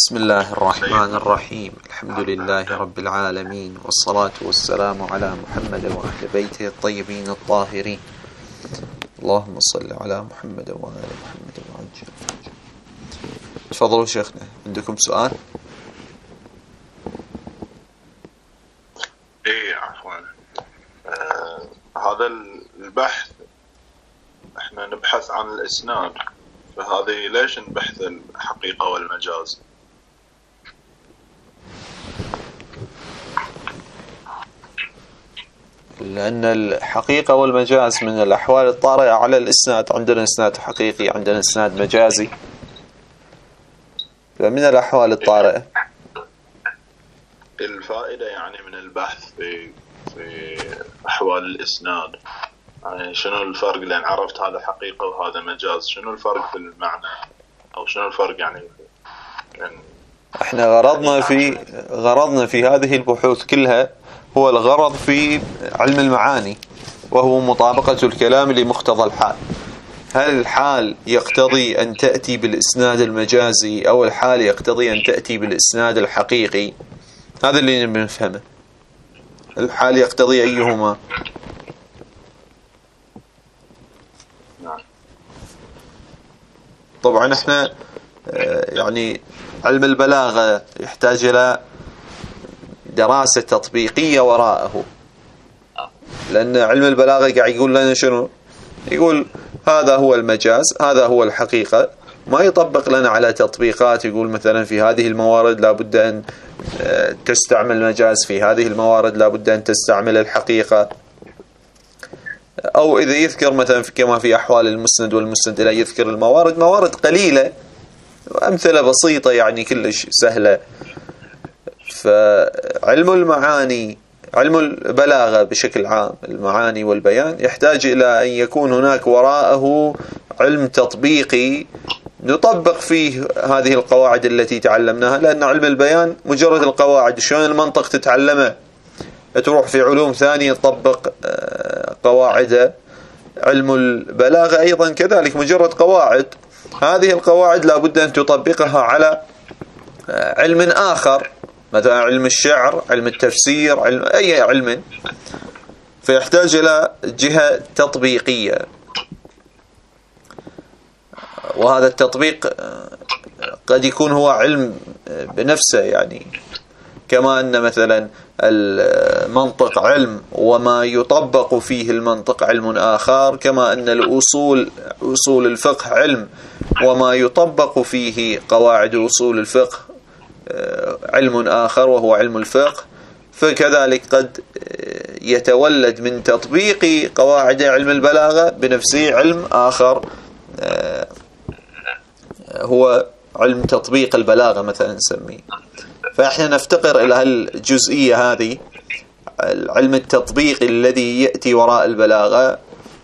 بسم الله الرحمن الرحيم. الحمد لله رب العالمين، والصلاة والسلام على محمد وأهل بيته الطيبين الطاهرين. اللهم صل على محمد وآل محمد وعجل. تفضلوا شيخنا، عندكم سؤال؟ ايه عفوا. هذا البحث احنا نبحث عن الاسناد، فهذه ليش نبحث الحقيقة والمجاز؟ لأن الحقيقة والمجاز من الأحوال الطارئة على الإسناد. عندنا إسناد حقيقي، عندنا إسناد مجازي، فمن الأحوال الطارئة. الفائدة يعني من البحث في أحوال الإسناد، يعني شنو الفرق؟ لأن عرفت هذا حقيقة وهذا مجاز، شنو الفرق في المعنى أو شنو الفرق يعني احنا غرضنا في هذه البحوث كلها هو الغرض في علم المعاني، وهو مطابقة الكلام لمقتضى الحال. هل الحال يقتضي أن تأتي بالإسناد المجازي أو الحال يقتضي أن تأتي بالإسناد الحقيقي؟ هذا اللي نفهمه. الحال يقتضي أيهما؟ طبعا احنا يعني علم البلاغة يحتاج إلى دراسة تطبيقية وراءه، لأن علم البلاغة قاعد يقول لنا شنو؟ يقول هذا هو المجاز، هذا هو الحقيقة، ما يطبق لنا على تطبيقات. يقول مثلا في هذه الموارد لابد أن تستعمل المجاز، في هذه الموارد لابد أن تستعمل الحقيقة. أو إذا يذكر مثلا كما في أحوال المسند والمسند إليه، يذكر موارد قليلة، أمثلة بسيطة يعني كلش سهلة. فعلم المعاني، علم البلاغة بشكل عام، المعاني والبيان، يحتاج إلى أن يكون هناك وراءه علم تطبيقي نطبق فيه هذه القواعد التي تعلمناها. لأن علم البيان مجرد القواعد، شلون المنطق تتعلمه تروح في علوم ثانية تطبق قواعد. علم البلاغة أيضا كذلك، مجرد قواعد، هذه القواعد لابد أن تطبقها على علم آخر، مثلا علم الشعر، علم التفسير، علم أي علم، فيحتاج إلى جهة تطبيقية. وهذا التطبيق قد يكون هو علم بنفسه، يعني كما أن مثلا المنطق علم وما يطبق فيه المنطق علم آخر، كما أن أصول الفقه علم وما يطبق فيه قواعد أصول الفقه علم آخر وهو علم الفقه. فكذلك قد يتولد من تطبيق قواعد علم البلاغة بنفسه علم آخر هو علم تطبيق البلاغة مثلا نسميه. فإحنا نفتقر إلى الجزئية هذه، العلم التطبيقي الذي يأتي وراء البلاغة،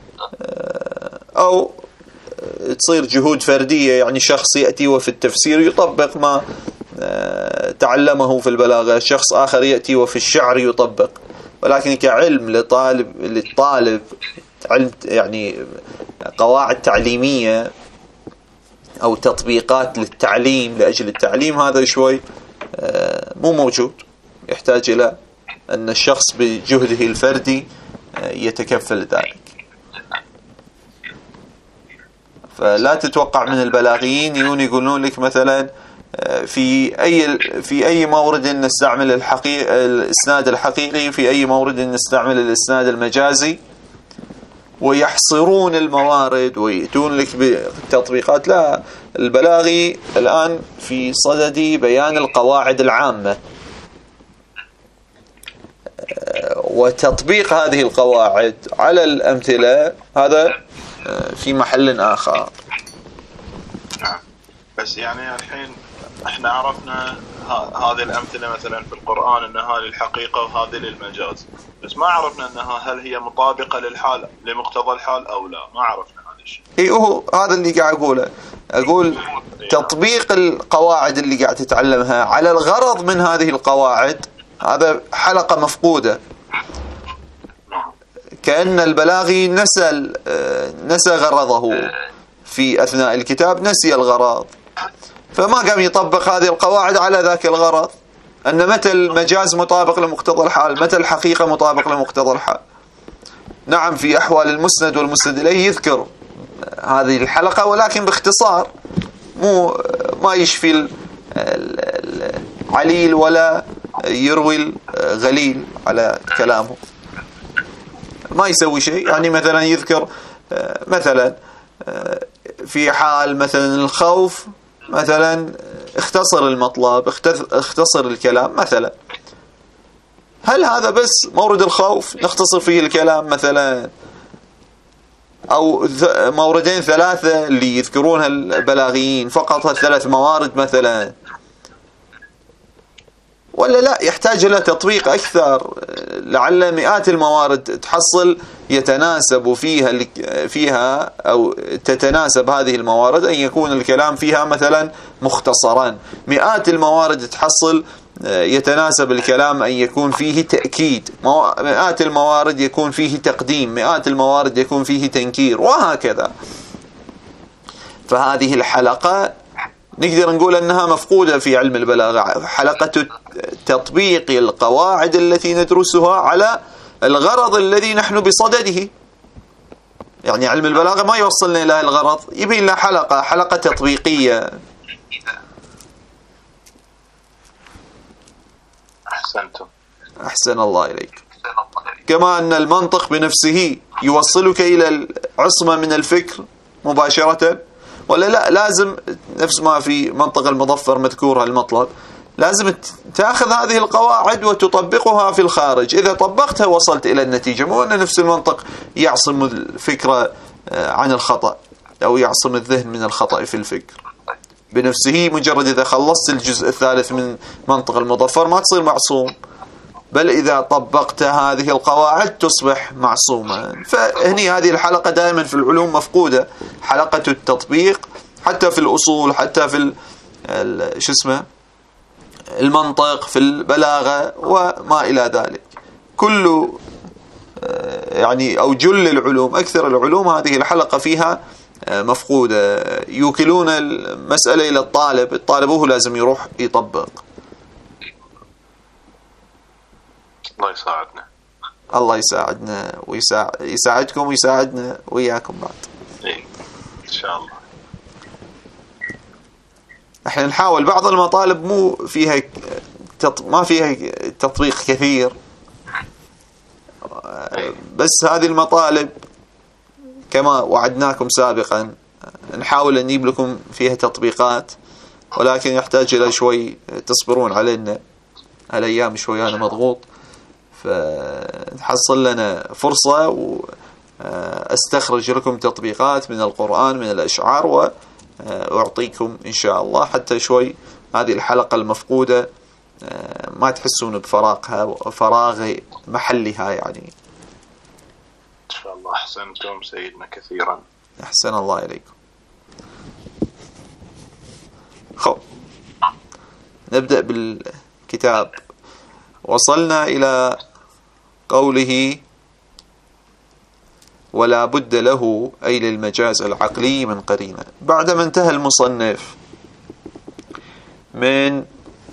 أو تصير جهود فردية، يعني شخص يأتي وفي التفسير يطبق ما تعلمه في البلاغة، شخص آخر يأتي وفي الشعر يطبق. ولكن كعلم للطالب علم يعني قواعد تعليمية أو تطبيقات للتعليم لأجل التعليم، هذا شوي مو موجود. يحتاج إلى أن الشخص بجهده الفردي يتكفل ذلك. فلا تتوقع من البلاغيين يقولون لك مثلا في أي مورد نستعمل الإسناد الحقيقي، في أي مورد نستعمل الإسناد المجازي، ويحصرون الموارد ويأتون لك بالتطبيقات. لا، البلاغي الآن في صدد بيان القواعد العامة وتطبيق هذه القواعد على الأمثلة، هذا في محل آخر. بس يعني الحين احنا عرفنا هذه الأمثلة مثلا في القرآن أنها للحقيقة وهذه للمجاز، بس ما عرفنا أنها هل هي مطابقة للحال لمقتضى الحال أو لا. ما عرفنا هذا الشيء. هو هذا اللي قاعد أقول تطبيق القواعد اللي قاعد تتعلمها على الغرض من هذه القواعد، هذا حلقة مفقودة. كأن البلاغي نسى غرضه في أثناء الكتاب، نسي الغرض. فما قام يطبق هذه القواعد على ذاك الغرض، أن متى المجاز مطابق لمقتضى الحال، متى الحقيقة مطابق لمقتضى الحال. نعم في أحوال المسند والمسند إليه يذكر هذه الحلقة، ولكن باختصار، ما يشفي العليل ولا يروي الغليل على كلامه، ما يسوي شيء. يعني مثلا يذكر مثلا في حال مثلا الخوف مثلا اختصر المطلب، اختصر الكلام مثلا. هل هذا بس مورد الخوف نختصر فيه الكلام مثلا، أو موردين ثلاثة اللي يذكرونها البلاغيين فقط، الثلاث موارد مثلا، ولا لا يحتاج إلى تطبيق أكثر؟ لعل مئات الموارد تحصل يتناسب فيها أو تتناسب هذه الموارد أن يكون الكلام فيها مثلا مختصرا. مئات الموارد تحصل يتناسب الكلام أن يكون فيه تأكيد، مئات الموارد يكون فيه تقديم، مئات الموارد يكون فيه تنكير، وهكذا. فهذه الحلقة نقدر نقول أنها مفقودة في علم البلاغة، حلقة تطبيق القواعد التي ندرسها على الغرض الذي نحن بصدده. يعني علم البلاغة ما يوصلنا إلى الغرض، يبي لنا حلقة تطبيقية. أحسنتم. أحسن الله إليك. كما أن المنطق بنفسه يوصلك إلى العصمة من الفكر مباشرة، ولا لا لازم نفس ما في منطق المظفر مذكورها المطلب، لازم تأخذ هذه القواعد وتطبقها في الخارج. إذا طبقتها وصلت إلى النتيجة، مو أن نفس المنطق يعصم الفكرة عن الخطأ أو يعصم الذهن من الخطأ في الفكر بنفسه. مجرد إذا خلصت الجزء الثالث من منطق المظفر ما تصير معصوم، بل إذا طبقت هذه القواعد تصبح معصوما. فهني هذه الحلقة دائما في العلوم مفقودة، حلقة التطبيق، حتى في الأصول، حتى في المنطق، في البلاغة وما إلى ذلك. كل يعني أو جل العلوم، أكثر العلوم هذه الحلقة فيها مفقودة. يوكلون المسألة إلى الطالب هو لازم يروح يطبق. الله يساعدنا. الله يساعدنا ويساعدكم ويساعدنا وياكم بعد. إيه إن شاء الله. احنا نحاول بعض المطالب ما فيها تطبيق كثير، بس هذه المطالب كما وعدناكم سابقا نحاول أن نجيب لكم فيها تطبيقات، ولكن يحتاج إلى شوي تصبرون علينا. هالأيام شوي أنا مضغوط، فتحصل لنا فرصة وأستخرج لكم تطبيقات من القرآن من الأشعار وأعطيكم إن شاء الله، حتى شوي هذه الحلقة المفقودة ما تحسون فراغ محلها. يعني إن شاء الله. أحسنتم سيدنا كثيرا. أحسن الله إليكم. نبدأ بالكتاب. وصلنا إلى قوله ولا بد له أي للمجاز العقلي من قرينة. بعدما انتهى المصنف من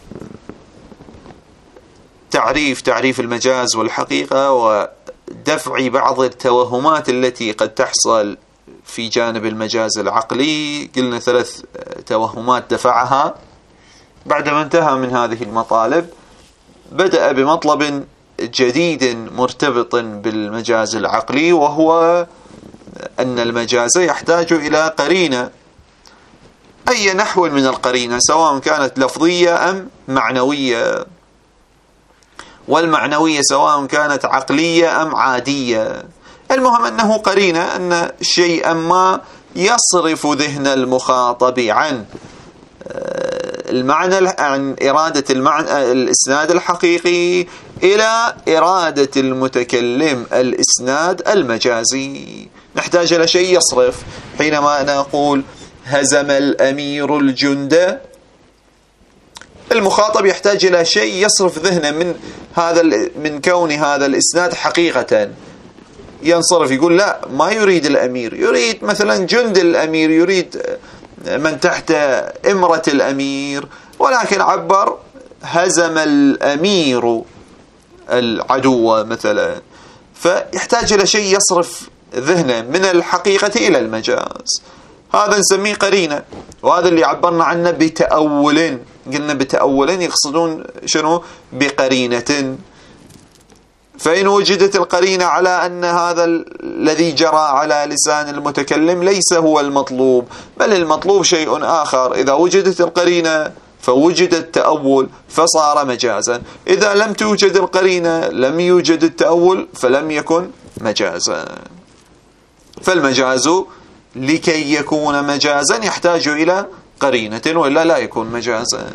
تعريف المجاز والحقيقة ودفع بعض التوهمات التي قد تحصل في جانب المجاز العقلي، قلنا 3 توهمات دفعها. بعدما انتهى من هذه المطالب بدأ بمطلب جديد مرتبط بالمجاز العقلي، وهو أن المجاز يحتاج إلى قرينة، أي نحو من القرينة، سواء كانت لفظية أم معنوية، والمعنوية سواء كانت عقلية أم عادية. المهم أنه قرينة، أن شيئا ما يصرف ذهن المخاطب عن المعنى، عن إرادة المعنى الإسناد الحقيقي إلى إرادة المتكلم الإسناد المجازي. نحتاج إلى شيء يصرف. حينما أنا أقول هزم الأمير الجند، المخاطب يحتاج إلى شيء يصرف ذهنه من كون هذا الإسناد حقيقة. ينصرف يقول لا، ما يريد الأمير، يريد مثلا جند الأمير، يريد من تحت إمرة الأمير، ولكن عبر هزم الأمير العدو مثلا، فيحتاج إلى شيء يصرف ذهنه من الحقيقة إلى المجاز. هذا نسميه قرينة، وهذا اللي عبرنا عنه بتأول. قلنا بتأول يقصدون شنو؟ بقرينة. فإن وجدت القرينة على أن هذا الذي جرى على لسان المتكلم ليس هو المطلوب، بل المطلوب شيء آخر، إذا وجدت القرينة فوجد التأول فصار مجازا. إذا لم توجد القرينة لم يوجد التأول فلم يكن مجازا. فالمجاز لكي يكون مجازا يحتاج إلى قرينة، وإلا لا يكون مجازا.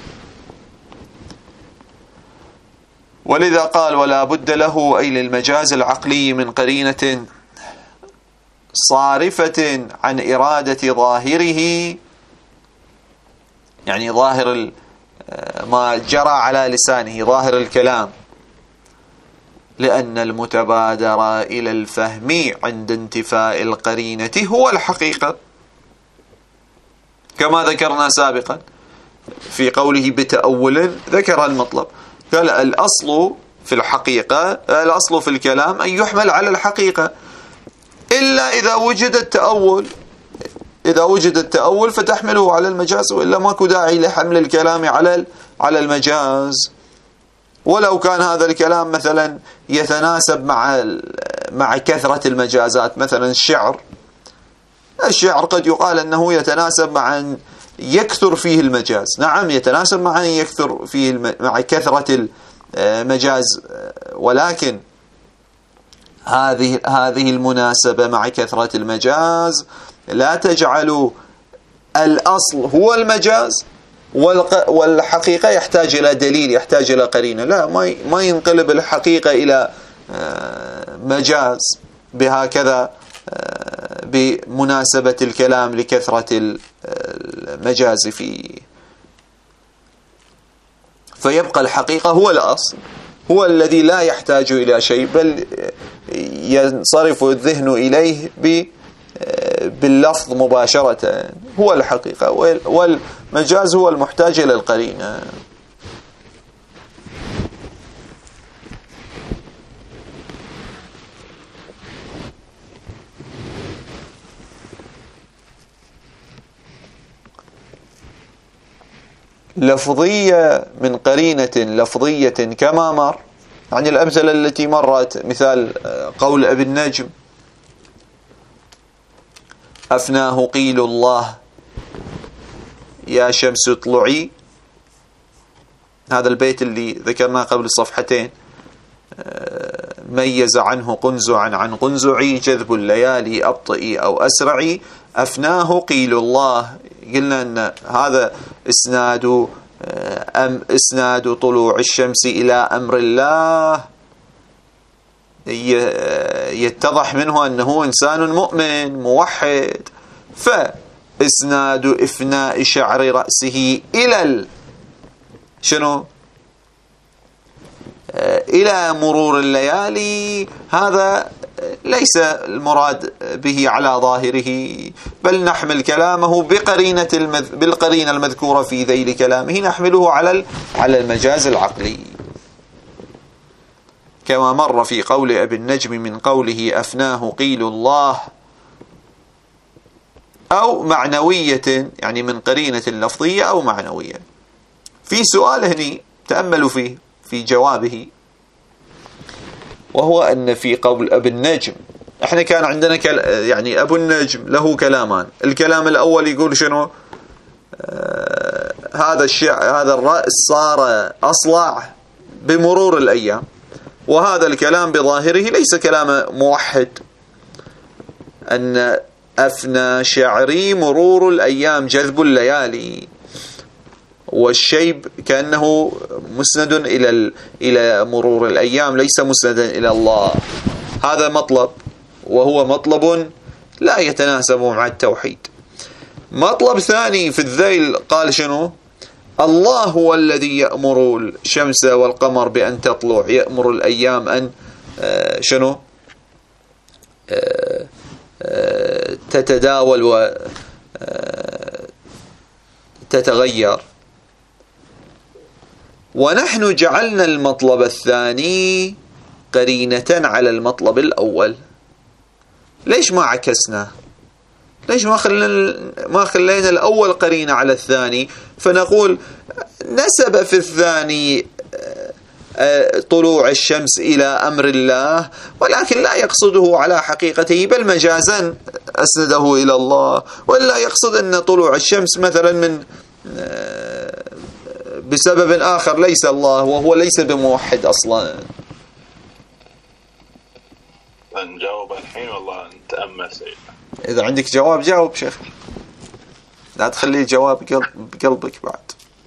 ولذا قال ولا بد له، أي للمجاز العقلي، من قرينة صارفة عن إرادة ظاهره، يعني ظاهر ما جرى على لسانه، ظاهر الكلام، لأن المتبادر إلى الفهم عند انتفاء القرينة هو الحقيقة، كما ذكرنا سابقا في قوله بتأول ذكر المطلب، قال الأصل في الحقيقة، الأصل في الكلام أن يحمل على الحقيقة، إلا إذا وجد التأول. إذا وجد التأول فتحمله على المجاز، وإلا ماكو داعي لحمل الكلام على المجاز. ولو كان هذا الكلام مثلا يتناسب مع كثرة المجازات، مثلا الشعر قد يقال أنه يتناسب مع أن يكثر فيه المجاز، نعم يتناسب مع أن يكثر فيه مع كثرة المجاز، ولكن هذه المناسبة مع كثرة المجاز لا تجعل الأصل هو المجاز والحقيقة يحتاج إلى دليل، يحتاج إلى قرينة. لا، ما ينقلب الحقيقة إلى مجاز بهكذا بمناسبة الكلام لكثرة المجاز فيه. فيبقى الحقيقة هو الأصل، هو الذي لا يحتاج إلى شيء، بل ينصرف الذهن إليه باللفظ مباشرة، هو الحقيقة، والمجاز هو المحتاج إلى القرينة. لفظية من قرينة لفظية كما مر، يعني الأمثلة التي مرت، مثال قول أبي النجم أفناه قيل الله يا شمس اطلعي، هذا البيت اللي ذكرناه قبل صفحتين، ميز عنه قنزعا عن قنزعي، جذب الليالي أبطئي أو أسرعي، أفناه قيل الله. قلنا أن هذا إسناد طلوع الشمس إلى أمر الله، يتضح منه أنه إنسان مؤمن موحد، فإسناد إفناء شعر رأسه إلى شنو؟ إلى مرور الليالي، هذا ليس المراد به على ظاهره، بل نحمل كلامه بالقرينة المذكورة في ذيل كلامه، نحمله على المجاز العقلي، كما مر في قول أبي النجم من قوله أفناه قيل الله، أو معنوية، يعني من قرينة لفظية أو معنوية. في سؤال هني تأملوا فيه في جوابه، وهو أن في قول أبي النجم، احنا كان عندنا يعني أبو النجم له كلامان. الكلام الأول يقول شنو؟ هذا الرأس صار أصلع بمرور الأيام، وهذا الكلام بظاهره ليس كلام موحد، أن أفنى شعري مرور الأيام جذب الليالي، والشيب كأنه مسند إلى مرور الأيام، ليس مسندا إلى الله. هذا مطلب، وهو مطلب لا يتناسب مع التوحيد. مطلب ثاني في الذيل قال شنو؟ الله هو الذي يأمر الشمس والقمر بأن تطلع، يأمر الأيام أن شنو؟ تتداول تتغير. ونحن جعلنا المطلب الثاني قرينة على المطلب الأول. ليش ما عكسنا؟ ليش ما خلينا الأول قرينة على الثاني؟ فنقول نسب في الثاني طلوع الشمس إلى أمر الله، ولكن لا يقصده على حقيقته، بل مجازا أسنده إلى الله، ولا يقصد أن طلوع الشمس مثلا من بسبب آخر ليس الله، وهو ليس بموحد أصلا. نجاوب الحين والله نتأمل سيدنا. إذا عندك جواب جاوب شيخ، لا تخلي الجواب بقلبك بعد.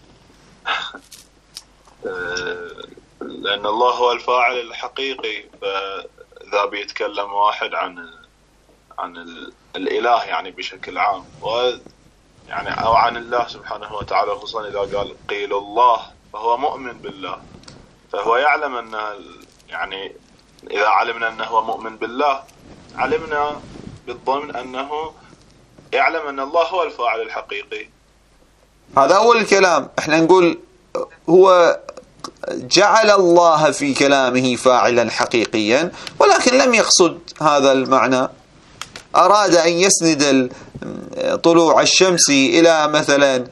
لأن الله هو الفاعل الحقيقي، فإذا بيتكلم واحد عن الإله يعني بشكل عام، يعني أو عن الله سبحانه وتعالى، خصوصا إذا قال قيل الله، فهو مؤمن بالله، فهو يعلم أن يعني إذا علمنا أنه هو مؤمن بالله علمنا بالضمن أنه يعلم أن الله هو الفاعل الحقيقي. هذا أول الكلام. احنا نقول هو جعل الله في كلامه فاعلا حقيقيا، ولكن لم يقصد هذا المعنى. أراد أن يسند طلوع الشمس إلى مثلا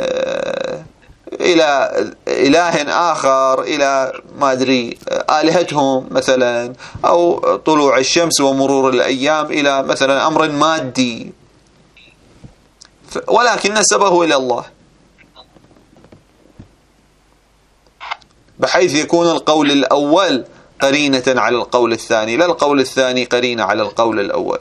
إلى إله آخر، إلى ما أدري آلهتهم مثلا، أو طلوع الشمس ومرور الأيام إلى مثلا أمر مادي، ولكن نسبه إلى الله، بحيث يكون القول الأول قرينة على القول الثاني، لا القول الثاني قرينة على القول الأول.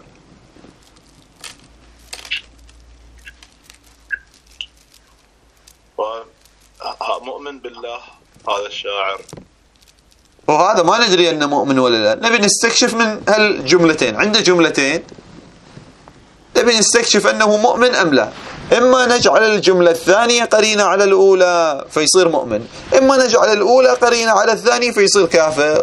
مؤمن بالله هذا الشاعر، وهذا ما ندري أنه مؤمن ولا لا، نبي نستكشف من هالجملتين. عنده جملتين نبي نستكشف أنه مؤمن أم لا. إما نجعل الجملة الثانية قرينة على الأولى فيصير مؤمن، إما نجعل الأولى قرينة على الثاني فيصير كافر.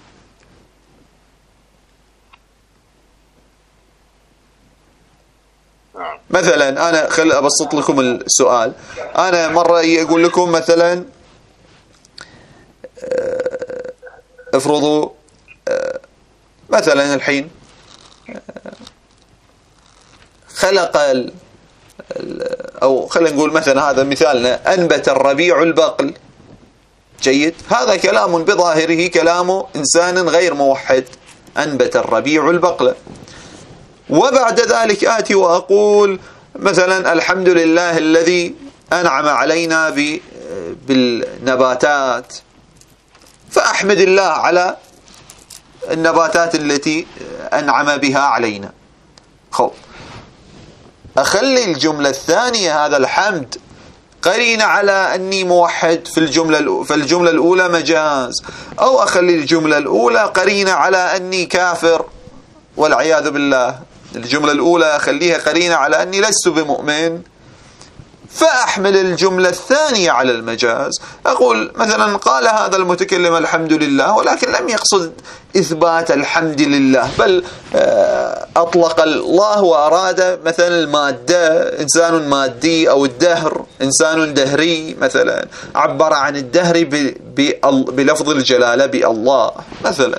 مثلا أنا أبسط لكم السؤال. أنا مرة أقول لكم مثلا افرضوا مثلا الحين خلق أو خلينا نقول مثلا هذا مثالنا، أنبت الربيع البقل. جيد، هذا كلام بظاهره كلام إنسان غير موحد، أنبت الربيع البقل. وبعد ذلك آتي وأقول مثلا الحمد لله الذي أنعم علينا بالنباتات، فأحمد الله على النباتات التي أنعم بها علينا. خب، أخلي الجملة الثانية هذا الحمد قرينة على أني موحد في الجملة الأولى مجاز، أو أخلي الجملة الأولى قرينة على أني كافر والعياذ بالله. الجملة الأولى أخليها قرينة على أني لست بمؤمن، فأحمل الجملة الثانية على المجاز. أقول مثلا قال هذا المتكلم الحمد لله، ولكن لم يقصد إثبات الحمد لله، بل أطلق الله وأراد مثلا المادة، إنسان مادي، أو الدهر إنسان دهري مثلا، عبر عن الدهر بلفظ الجلالة بالله مثلا.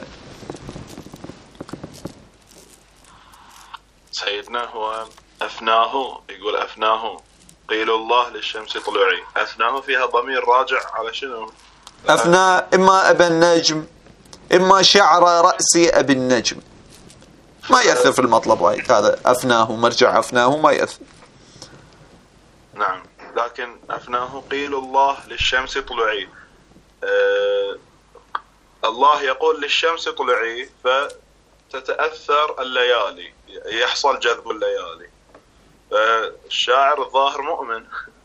سيدنا هو أفناه، يقول أفناه قيل الله للشمس طلوعي، أفناه فيها ضمير راجع على شنو؟ أفنى إما أبا النجم، إما شعر رأسي أبي النجم، ما يأثر في المطلب وايد. هذا أفناه مرجع أفناه ما يأثر. نعم، لكن أفناه قيل الله للشمس طلوعي، الله يقول للشمس طلوعي فتتأثر الليالي، يحصل جذب الليالي، فالشاعر الظاهر مؤمن.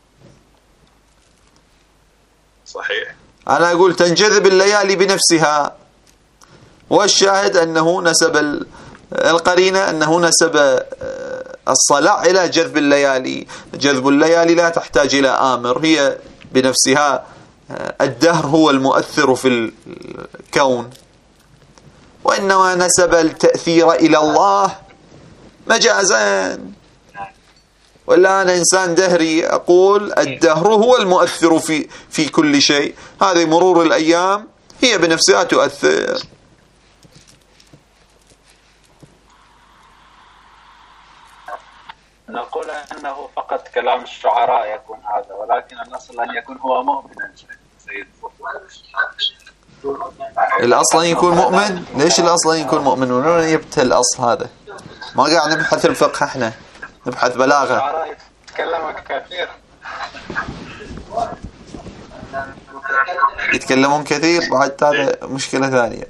صحيح، أنا أقول تنجذب الليالي بنفسها، والشاهد أنه نسب القرينة، أنه نسب الصلاة إلى جذب الليالي. جذب الليالي لا تحتاج إلى آمر، هي بنفسها الدهر هو المؤثر في الكون، وإنما نسب التأثير إلى الله مجازا، ولا أنا إنسان دهري أقول الدهر هو المؤثر في كل شيء، هذه مرور الأيام هي بنفسها تؤثر. نقول أنه فقط كلام الشعراء يكون هذا، ولكن الأصل أن يكون هو مؤمنا سيد. الأصل أن يكون مؤمن؟ ليش الأصل أن يكون مؤمن؟ من وين جبت الأصل هذا؟ ما قاعد نبحث الفقه، احنا نبحث بلاغة. الشعراء يتكلمون كثير. يتكلمون كثير، بعد هذا مشكلة ثانية.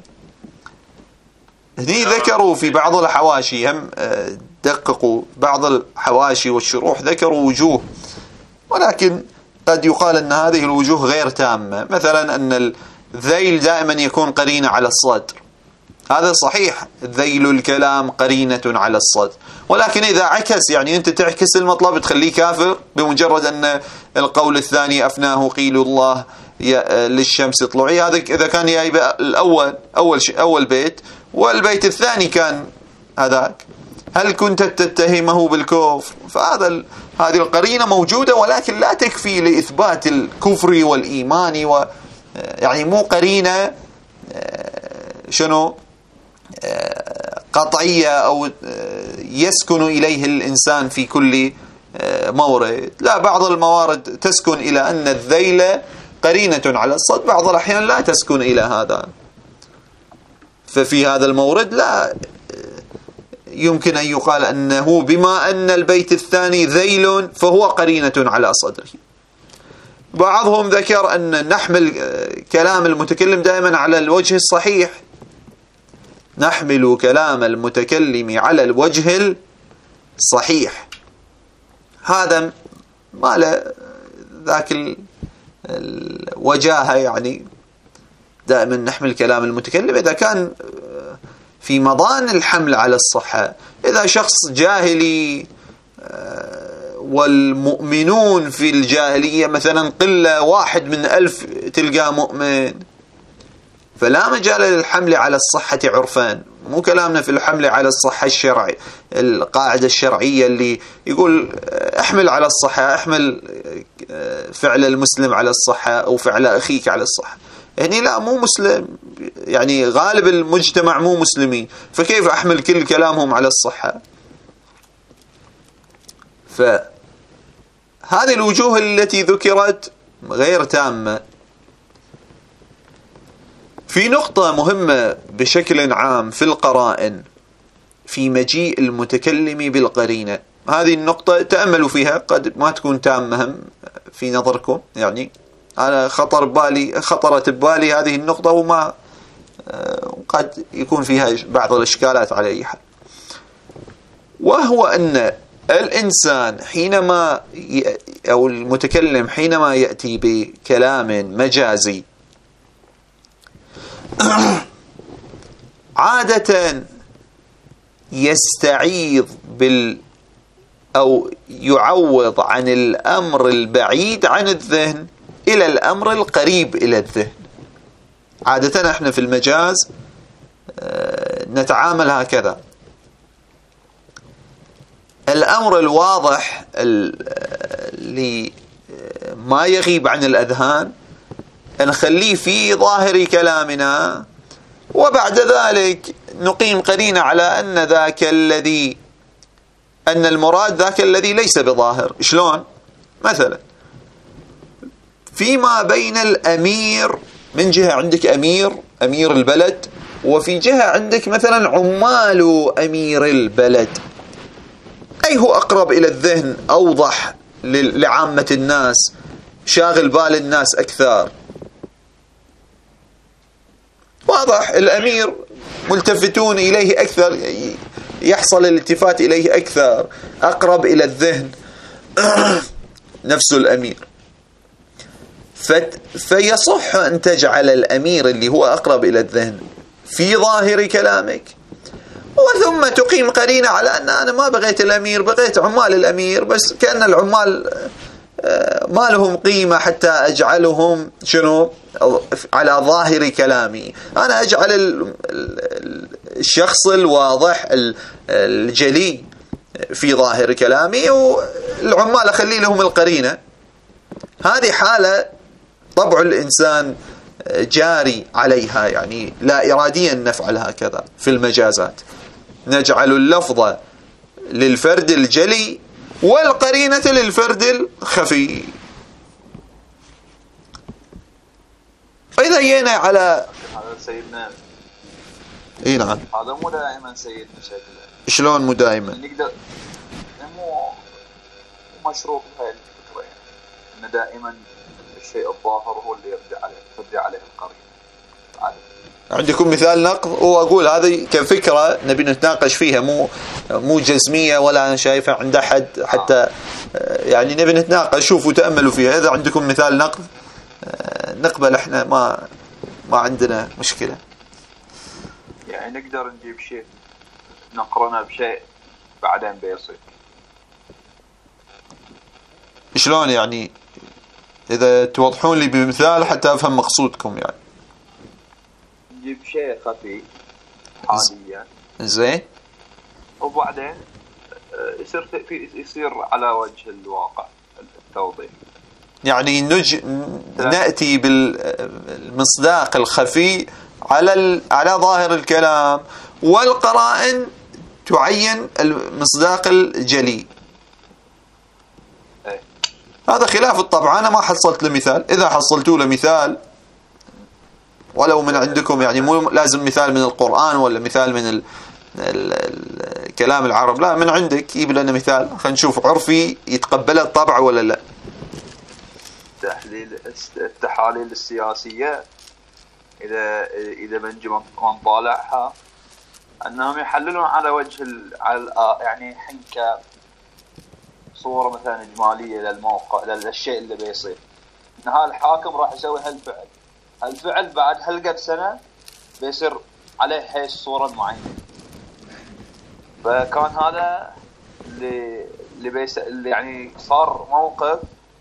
هني ذكروا في بعض الحواشي، هم دققوا بعض الحواشي والشروح، ذكروا وجوه، ولكن قد يقال أن هذه الوجوه غير تامة. مثلا أن الذيل دائما يكون قرينة على الصدر، هذا صحيح، ذيل الكلام قرينة على الصدر، ولكن إذا عكس، يعني أنت تعكس المطلب تخليه كافر بمجرد أن القول الثاني أفناه قيل الله للشمس اطلعي، هذا إذا كان جايب أول بيت والبيت الثاني كان هذاك، هل كنت تتهمه بالكفر؟ هذه القرينة موجودة، ولكن لا تكفي لإثبات الكفر والإيمان، يعني مو قرينة قطعية أو يسكن إليه الإنسان في كل مورد، لا، بعض الموارد تسكن إلى أن الذيل قرينة على الصد، بعض الأحيان لا تسكن إلى هذا، ففي هذا المورد لا يمكن أن يقال أنه بما أن البيت الثاني ذيل فهو قرينة على صدره. بعضهم ذكر أن نحمل كلام المتكلم دائما على الوجه الصحيح، نحمل كلام المتكلم على الوجه الصحيح، هذا ما له ذاك الوجاهة، يعني دائما نحمل كلام المتكلم إذا كان في مضان الحمل على الصحة. إذا شخص جاهلي والمؤمنون في الجاهلية مثلا قلة 1 من 1000 تلقى مؤمن، فلا مجال للحمل على الصحة عرفان، مو كلامنا في الحمل على الصحة الشرعي، القاعدة الشرعية اللي يقول احمل على الصحة، احمل فعل المسلم على الصحة أو فعل أخيك على الصحة. يعني لا، مو مسلم، يعني غالب المجتمع مو مسلمين، فكيف أحمل كل كلامهم على الصحة؟ فهذه الوجوه التي ذكرت غير تامة. في نقطة مهمة بشكل عام في القرائن في مجيء المتكلم بالقرينة، هذه النقطة تأملوا فيها، قد ما تكون تامة في نظركم، يعني أنا خطرت ببالي هذه النقطة، وما قد يكون فيها بعض الإشكالات على أي حال، وهو أن الإنسان حينما أو المتكلم حينما يأتي بكلام مجازي عادة يستعيض أو يعوض عن الأمر البعيد عن الذهن إلى الأمر القريب إلى الذهن. عادة احنا في المجاز نتعامل هكذا، الأمر الواضح اللي ما يغيب عن الأذهان نخليه في ظاهر كلامنا، وبعد ذلك نقيم قرينة على أن المراد ذاك الذي ليس بظاهر. شلون؟ مثلا فيما بين الأمير، من جهة عندك أمير البلد، وفي جهة عندك مثلا عمال أمير البلد، أي هو أقرب إلى الذهن، أوضح لعامة الناس، شاغل بال الناس أكثر؟ واضح، الأمير ملتفتون إليه أكثر، يحصل الالتفات إليه أكثر، أقرب إلى الذهن نفس الأمير. فيصح أن تجعل الأمير اللي هو أقرب إلى الذهن في ظاهر كلامك، وثم تقيم قرينة على أن أنا ما بغيت الأمير، بغيت عمال الأمير، بس كأن العمال ما لهم قيمة حتى أجعلهم على ظاهر كلامي. أنا أجعل الشخص الواضح الجلي في ظاهر كلامي، العمال أخلي لهم القرينة. هذه حالة طبع الإنسان جاري عليها، يعني لا إراديا نفعل هكذا. في المجازات نجعل اللفظ للفرد الجلي والقرينة للفرد الخفي. فإذا جينا على هذا سيدنا، اي نعم، هذا مو دائما سيدنا شكله. شلون مو دائما؟ نقدر مو مشروط بهاي الفكرة، يعني ان دائما الشيء الظاهر هو اللي ترجع عليه القرينة. عندكم مثال نقض؟ وأقول هذه كفكرة نبي نتناقش فيها، مو جزمية ولا أنا شايفها عند أحد حتى يعني نبي نتناقش، شوفوا تأملوا فيها. إذا عندكم مثال نقض نقبل، إحنا ما عندنا مشكلة. يعني نقدر نجيب شيء نقرنه بشيء بعدين بيصير. شلون يعني؟ إذا توضحون لي بمثال حتى أفهم مقصودكم. يعني نجيب شيء خفي حاليا زين، وبعدين يصير على وجه الواقع التوضيح. يعني نأتي بالمصداق الخفي على ظاهر الكلام، والقرائن تعين المصداق الجلي. هذا خلاف الطبع. أنا ما حصلت له مثال. إذا حصلتوا له مثال ولو من عندكم، يعني مو لازم مثال من القرآن ولا مثال من كلام العرب، لا، من عندك جيب لنا مثال خلينا نشوف عرفي يتقبله الطبع ولا لا. التحاليل السياسية إذا بنجي ونطالعها أنهم يحللون على وجه يعني حنكة صورة مثلا إجمالية للموقع، للشيء اللي بيصير. إن هالحاكم راح يسوي هالفعل بعد هالقد سنة بيصير عليه هاي الصورة المعينة. فكان هذا اللي يعني صار موقف،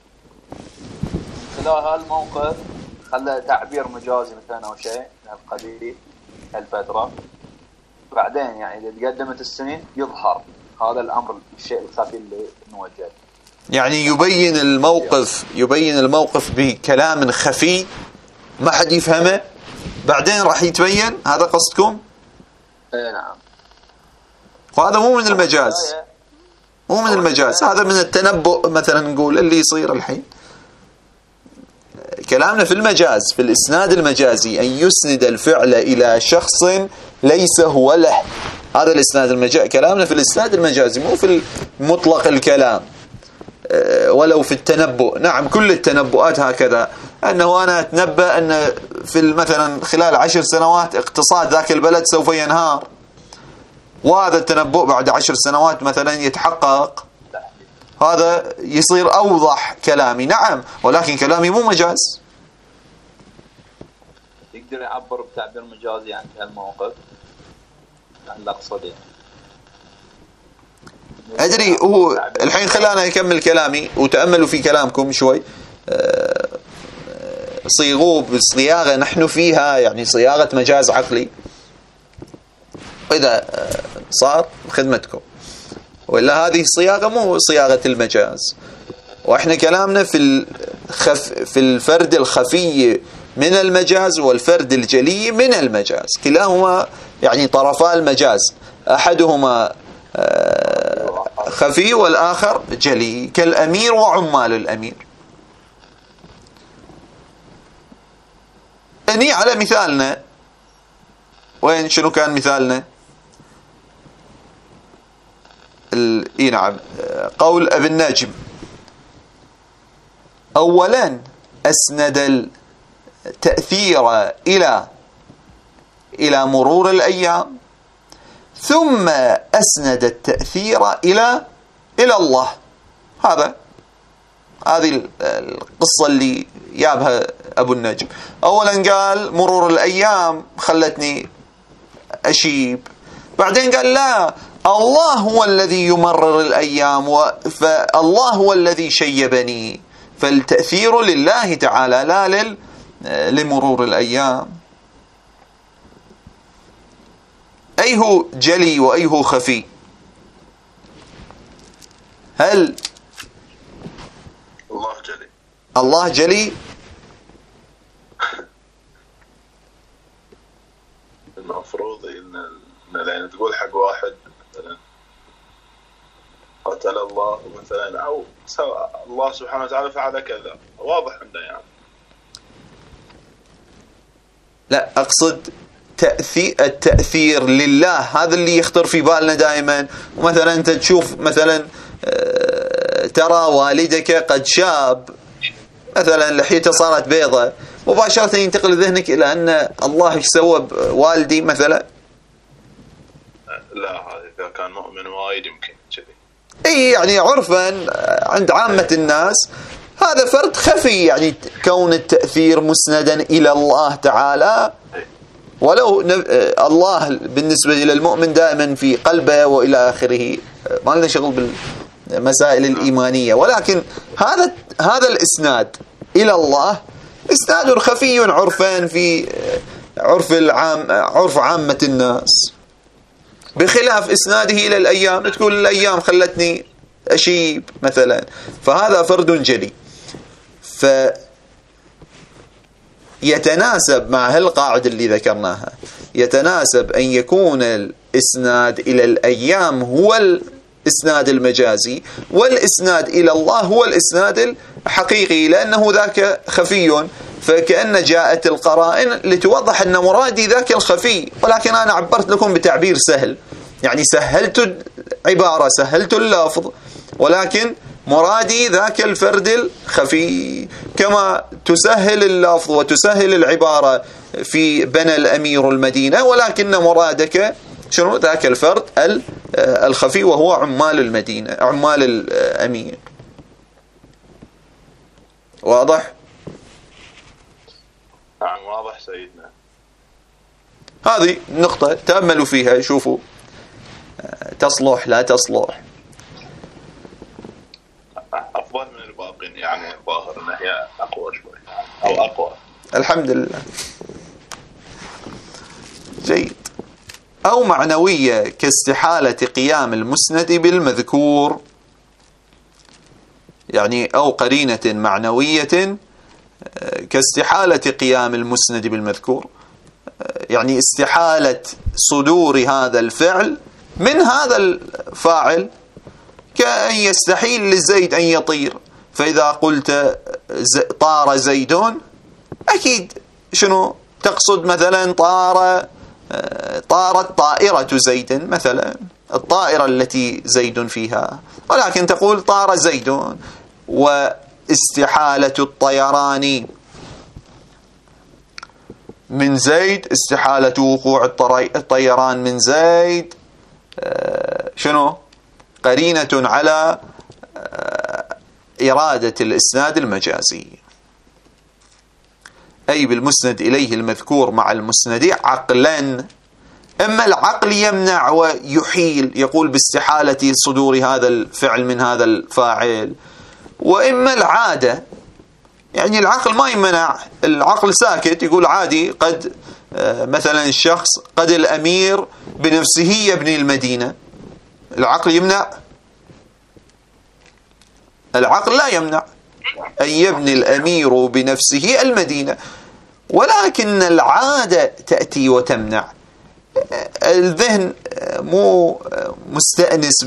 خلال هالموقف خلى تعبير مجازي مثلا أو شيء من هالقبيل هالفترة. بعدين يعني إذا تقدمت السنين يظهر هذا الأمر، الشيء الخفي اللي نوجه، يعني يبين الموقف بكلام خفي ما حد يفهمه، بعدين راح يتبين. هذا قصدكم؟ نعم. وهذا مو من المجاز، هذا من التنبؤ مثلا. نقول اللي يصير الحين كلامنا في المجاز، في الإسناد المجازي، أن يسند الفعل إلى شخص ليس هو له. هذا الإسناد كلامنا في الإسناد المجازي، مو في مطلق الكلام ولو في التنبؤ. نعم، كل التنبؤات هكذا، أنه أنا أتنبأ أن في مثلا خلال 10 سنوات اقتصاد ذاك البلد سوف ينهار، وهذا التنبؤ بعد 10 سنوات مثلا يتحقق، هذا يصير أوضح كلامي. نعم، ولكن كلامي مو مجاز. يقدر يعبر بتعبير مجازي عن هالموقف، عن الأقصد. أدري. هو الحين خلانا يكمل كلامي وتأملوا في كلامكم شوي. صيغوه بالصياغة نحن فيها، يعني صياغة مجاز عقلي. إذا صار خدمتكم، وإلا هذه الصياغة مو صياغة المجاز. وإحنا كلامنا في الفرد الخفي من المجاز والفرد الجلي من المجاز، كلاهما يعني طرفا المجاز، أحدهما خفي والآخر جلي، كالأمير وعمال الأمير. أني على مثالنا، وين شنو كان مثالنا؟ نعم، قول ابن نجم. أولا أسند التأثير إلى مرور الأيام، ثم أسند التأثير إلى الله. هذه القصة اللي جابها أبو النجم. أولا قال مرور الأيام خلتني أشيب، بعدين قال لا، الله هو الذي يمرر الأيام، فالله هو الذي شيبني، فالتأثير لله تعالى لا لمرور الأيام. أيه جلي وأيه خفي؟ هل الله جلي. المفروض ان لان تقول حق واحد مثلا قتل الله مثلا او الله سبحانه وتعالى فعل كذا، واضح عنده يعني. لا أقصد التأثير لله، هذا اللي يخطر في بالنا دائما. ومثلا أنت تشوف مثلا ترى والدك قد شاب مثلا لحيته صارت بيضة، مباشرة ينتقل ذهنك إلى أن الله ايش سوى بوالدي مثلا. لا هذا إذا كان مؤمن وايد يمكن كذي. اي يعني عرفا عند عامة الناس هذا فرد خفي، يعني كون التأثير مسندا إلى الله تعالى، ولو الله بالنسبة إلى المؤمن دائما في قلبه وإلى آخره، ما لنا شغل بالمسائل الإيمانية. ولكن هذا الإسناد إلى الله إسناد خفي عرفا في عرف عامة الناس، بخلاف إسناده إلى الأيام، تقول الأيام خلتني أشيب مثلا، فهذا فرد جلي. فيتناسب مع هالقاعدة اللي ذكرناها، يتناسب أن يكون الإسناد إلى الأيام هو الإسناد المجازي، والإسناد إلى الله هو الإسناد الحقيقي، لأنه ذاك خفي، فكأن جاءت القرائن لتوضح أن مرادي ذاك الخفي، ولكن أنا عبرت لكم بتعبير سهل، يعني سهلت العبارة سهلت اللفظ، ولكن مرادي ذاك الفرد الخفي، كما تسهل اللفظ وتسهل العبارة في بنى الأمير المدينة، ولكن مرادك شنو؟ ذاك الفرد الخفي وهو عمال المدينة، عمال الأمير. واضح؟ نعم واضح سيدنا. هذه نقطة تأملوا فيها، شوفوا تصلح لا تصلح. أفضل من الباقين يعني، ظاهر أنها هي أقوى شوي أو أقوى. الحمد لله. جيد. أو معنوية كاستحالة قيام المسند بالمذكور، يعني أو قرينة معنوية كاستحالة قيام المسند بالمذكور، يعني استحالة صدور هذا الفعل من هذا الفاعل، كأن يستحيل للزيد أن يطير، فإذا قلت طار زيدون أكيد شنو تقصد؟ مثلا طارت طائرة زيد مثلا، الطائرة التي زيد فيها، ولكن تقول طار زيدون. واستحالة الطيران من زيد، استحالة وقوع الطيران من زيد شنو؟ قرينة على إرادة الإسناد المجازي، أي بالمسند إليه المذكور مع المسند عقلا. إما العقل يمنع ويحيل، يقول باستحالة صدور هذا الفعل من هذا الفاعل، وإما العادة، يعني العقل ما يمنع، العقل ساكت يقول عادي، قد مثلا الشخص قد الأمير بنفسه يبني المدينة، العقل يمنع؟ العقل لا يمنع أن يبني الأمير بنفسه المدينة، ولكن العادة تأتي وتمنع. الذهن مو مستأنس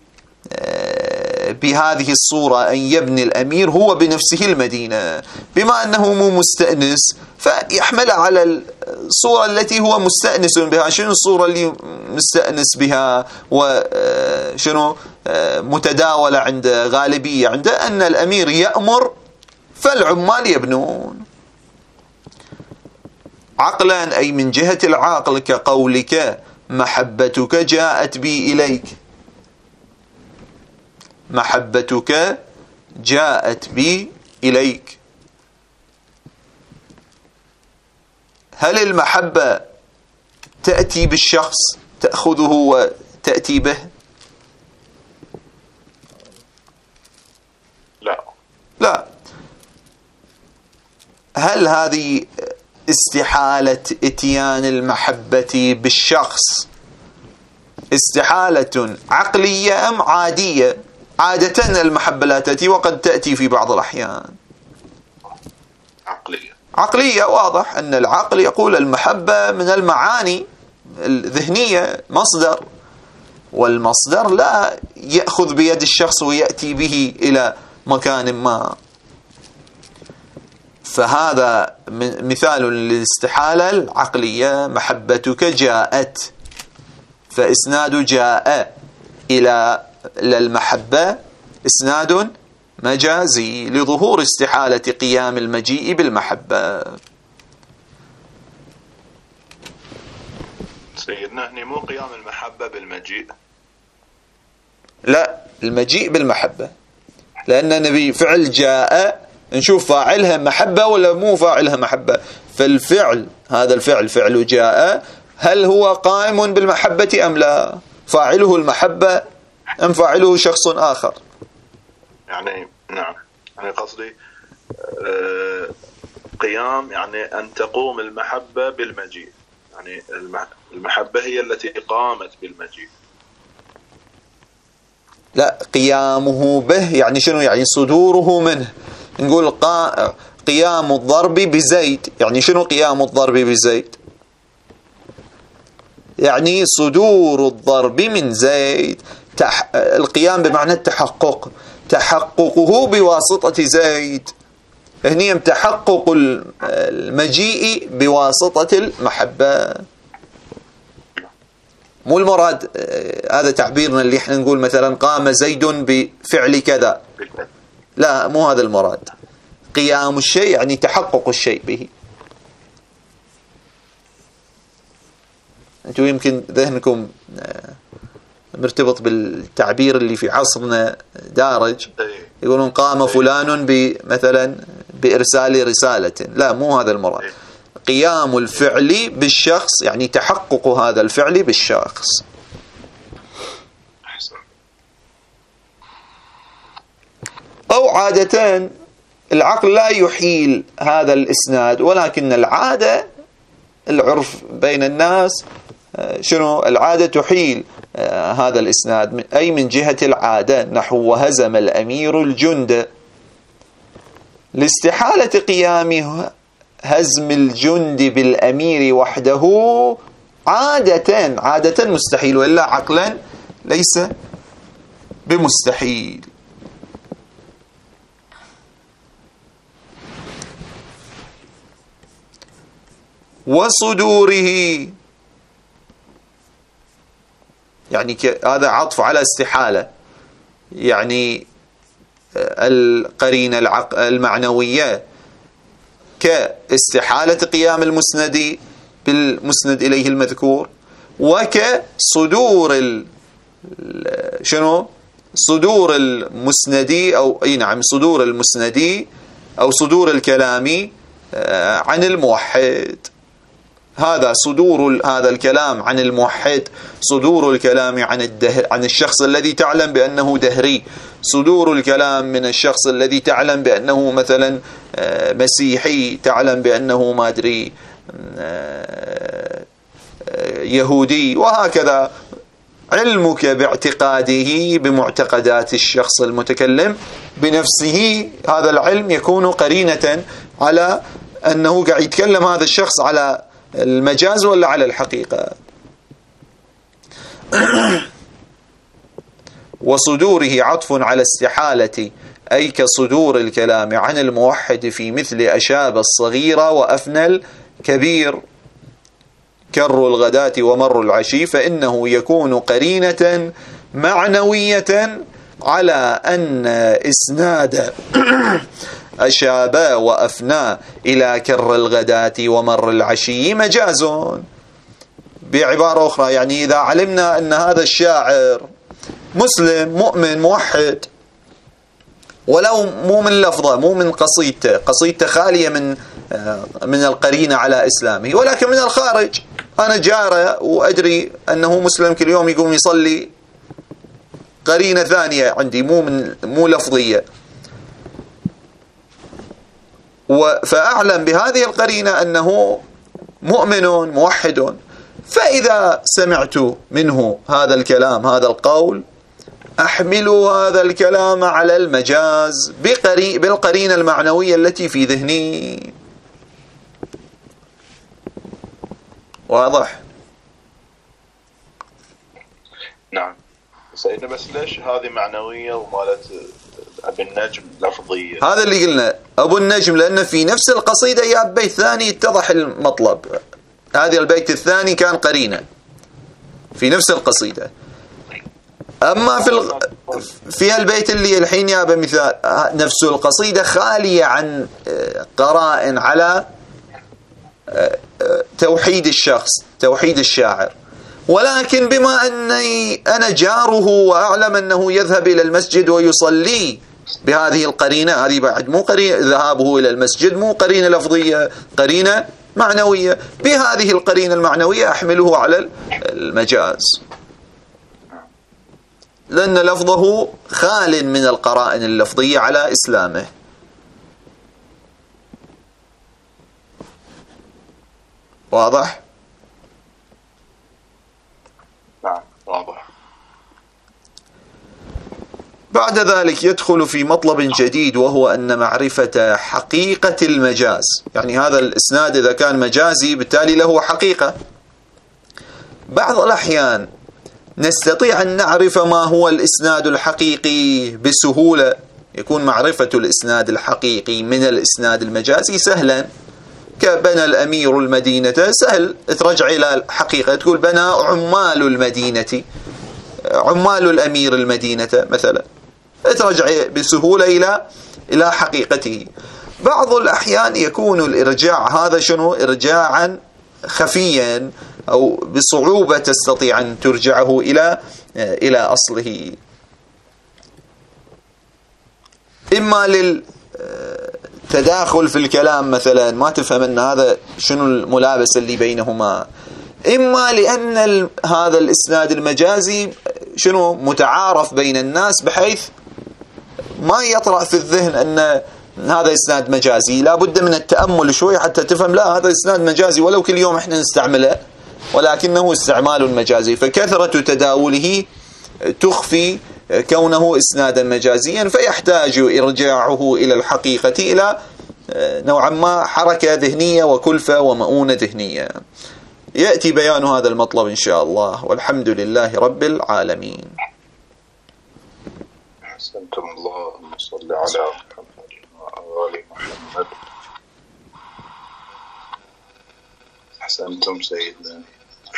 بهذه الصورة أن يبني الأمير هو بنفسه المدينة، بما أنه مو مستأنس فيحمل على الصورة التي هو مستأنس بها. شنو الصورة اللي مستأنس بها وشنو متداولة عند غالبية عنده؟ أن الأمير يأمر فالعمال يبنون. عقلا أي من جهة العقل، كقولك محبتك جاءت بي إليك، محبتك جاءت بي إليك. هل المحبة تأتي بالشخص تأخذه وتأتي به؟ لا. هل هذه استحالة اتيان المحبة بالشخص استحالة عقلية أم عادية؟ عادة المحبة لا تأتي، وقد تأتي في بعض الأحيان. عقلية. واضح أن العقل يقول المحبة من المعاني الذهنية مصدر، والمصدر لا يأخذ بيد الشخص ويأتي به إلى مكان ما. فهذا مثال للاستحالة العقلية. محبتك جاءت، فإسناد جاء إلى المحبة إسناد مجازي لظهور استحالة قيام المجيء بالمحبة. سيدنا هني مو قيام المحبة بالمجيء، لا، المجيء بالمحبة، لأن النبي فعل جاء نشوف فاعلها محبة ولا مو فاعلها محبة. فالفعل هذا الفعل فعل جاء هل هو قائم بالمحبة أم لا؟ فاعله المحبة أم فاعله شخص آخر؟ يعني نعم، يعني قصدي قيام يعني أن تقوم المحبة بالمجيء، يعني المحبة هي التي قامت بالمجيء. لا، قيامه به يعني شنو؟ يعني صدوره منه. نقول قيام الضرب بزيد، يعني شنو قيام الضرب بزيد؟ يعني صدور الضرب من زيد. القيام بمعنى التحقق، تحققه بواسطة زيد. هني تحقق المجيء بواسطة المحبة. مو المراد هذا تعبيرنا اللي احنا نقول مثلا قام زيد بفعل كذا، لا، مو هذا المراد. قيام الشيء يعني تحقق الشيء به. انتم يمكن ذهنكم مرتبط بالتعبير اللي في عصرنا دارج، يقولون قام فلان مثلا بإرسال رسالة. لا، مو هذا المراد. قيام الفعل بالشخص يعني تحقق هذا الفعل بالشخص. أو عادة العقل لا يحيل هذا الإسناد، ولكن العادة العرف بين الناس شنو؟ العادة تحيل هذا الإسناد، أي من جهة العادة، نحو وهزم الأمير الجند. لاستحالة قيام هزم الجند بالأمير وحده عادة مستحيل، وإلا عقلا ليس بمستحيل. وصدوره يعني هذا عطف على استحالة، يعني القرينة المعنوية كاستحالة قيام المسند بالمسند إليه المذكور، وكصدور شنو؟ صدور المسندي أو نعم صدور المسندي أو صدور الكلام عن الموحد. هذا صدور هذا الكلام عن الموحد، صدور الكلام عن الشخص الذي تعلم بأنه دهري، صدور الكلام من الشخص الذي تعلم بأنه مثلا مسيحي، تعلم بأنه ما أدري يهودي، وهكذا. علمك باعتقاده بمعتقدات الشخص المتكلم بنفسه، هذا العلم يكون قرينة على أنه قاعد يتكلم هذا الشخص على المجاز ولا على الحقيقة. وصدوره عطف على استحالة، أي كصدور الكلام عن الموحد في مثل أشاب الصغيرة وأفنى الكبير كر الغداة ومر العشي، فإنه يكون قرينة معنوية على أن إسناد أشابا وأفنى إلى كر الغداة ومر العشي مجاز. بعبارة أخرى يعني إذا علمنا أن هذا الشاعر مسلم مؤمن موحد، ولو مو من لفظه، مو من قصيدته خالية من القرينة على إسلامه، ولكن من الخارج أنا جاره وأدري أنه مسلم كل يوم يقوم يصلي، قرينة ثانية عندي مو لفظية، فأعلم بهذه القرينة أنه مؤمن موحد. فإذا سمعت منه هذا الكلام هذا القول أحمل هذا الكلام على المجاز بالقرينة المعنوية التي في ذهني. واضح؟ نعم سيدنا، بس ليش هذه معنوية ومالت أبو النجم لفظية؟ هذا اللي قلنا أبو النجم، لأن في نفس القصيدة يا بيت ثاني اتضح المطلب. هذا البيت الثاني كان قرينة في نفس القصيدة. أما في البيت اللي الحين يا مثال نفس القصيدة خالية عن قرائن على توحيد الشخص، توحيد الشاعر، ولكن بما أني أنا جاره وأعلم أنه يذهب إلى المسجد ويصلي بهذه القرينة، هذه بعد مو قرينة ذهابه إلى المسجد، مو قرينة لفظية، قرينة معنوية. بهذه القرينة المعنوية أحمله على المجاز، لأن لفظه خال من القرائن اللفظية على إسلامه. واضح؟ نعم واضح. بعد ذلك يدخل في مطلب جديد، وهو أن معرفة حقيقة المجاز، يعني هذا الإسناد إذا كان مجازي بالتالي له حقيقة. بعض الأحيان نستطيع أن نعرف ما هو الإسناد الحقيقي بسهولة، يكون معرفة الإسناد الحقيقي من الإسناد المجازي سهلا، كبنى الأمير المدينة، سهل ترجع إلى الحقيقة، تقول بنى عمال المدينة، عمال الأمير المدينة مثلا، ترجع بسهولة إلى حقيقته. بعض الأحيان يكون الإرجاع هذا شنو؟ إرجاعا خفيا أو بصعوبة تستطيع أن ترجعه إلى أصله، إما للتداخل في الكلام مثلا، ما تفهم أن هذا شنو الملابس اللي بينهما، إما لأن هذا الإسناد المجازي شنو متعارف بين الناس، بحيث ما يطرأ في الذهن أن هذا إسناد مجازي، لا بد من التأمل شوي حتى تفهم لا هذا إسناد مجازي، ولو كل يوم إحنا نستعمله ولكنه استعمال مجازي، فكثرة تداوله تخفي كونه إسنادا مجازيا، فيحتاج إرجاعه إلى الحقيقة إلى نوعا ما حركة ذهنية وكلفة ومؤونة ذهنية. يأتي بيان هذا المطلب إن شاء الله، والحمد لله رب العالمين. أحسنتم، اللهم صل على محمد وآل محمد. أحسنتم سيدنا.